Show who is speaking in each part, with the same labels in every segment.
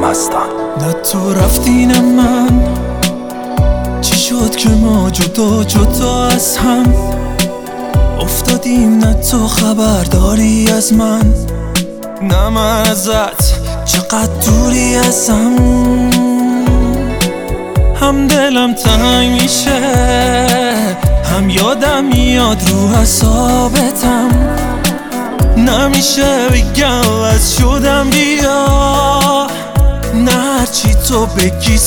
Speaker 1: مستان.
Speaker 2: نه تو رفتی نه من، چی شد که ما جدا از هم افتادیم؟ نه تو خبر داری از من، نه من ازت چقدر دوری ازم. هم دلم تنگ میشه، هم یادم میاد رو حسابتم. نمیشه بگم از شدم بیا، نه هرچی تو بگی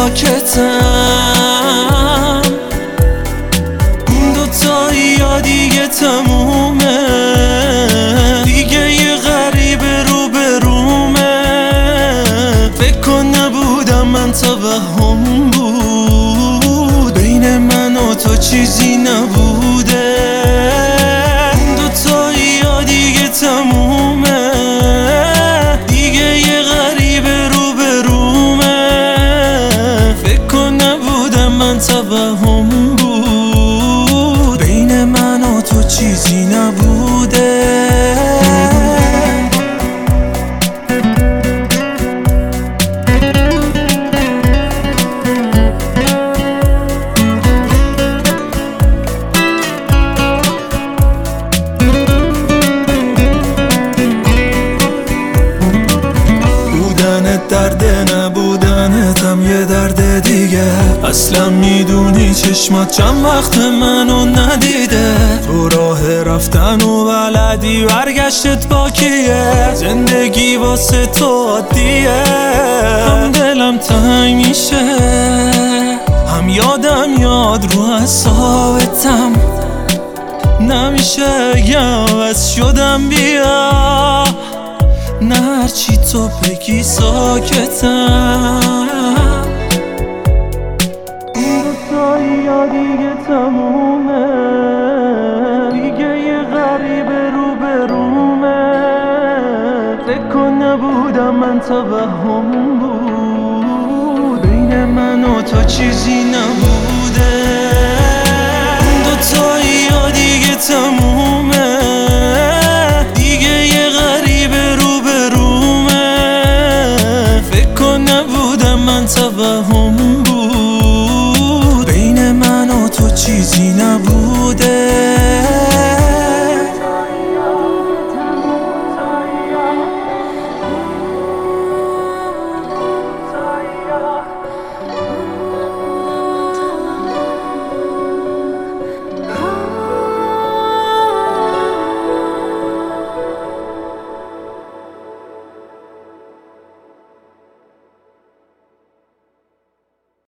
Speaker 2: ساکتم. این دوتایی یا دیگه تمومه، دیگه یه غریبه رو به رومه. فکر کن نبودم من توهم بود، بین من و تو چیزی نبوده. این دوتایی یا دیگه تمومه، دیگه یه غریبه رو به رومه. فکر کن نبودم من توهم بود، بین من و تو چیزی نبوده. درد نبودنتم یه درد دیگه. اصلا میدونی چشمات چند وقت منو ندیده. تو راه رفتن و بلدی برگشتت باکیه، زندگی واسه تو عادیه. هم دلم تنگ میشه، هم یادم یاد رو حسابتم. نمیشه بگم از شدم بیا، نه هرچی تو بگی ساکتم. این دوتایی یا دیگه تمومه، دیگه یه غریبه رو به رومه. فکر کن نبودم من توهم بود، بین من و تو چیزی نبوده. این دوتایی یا دیگه تمومه،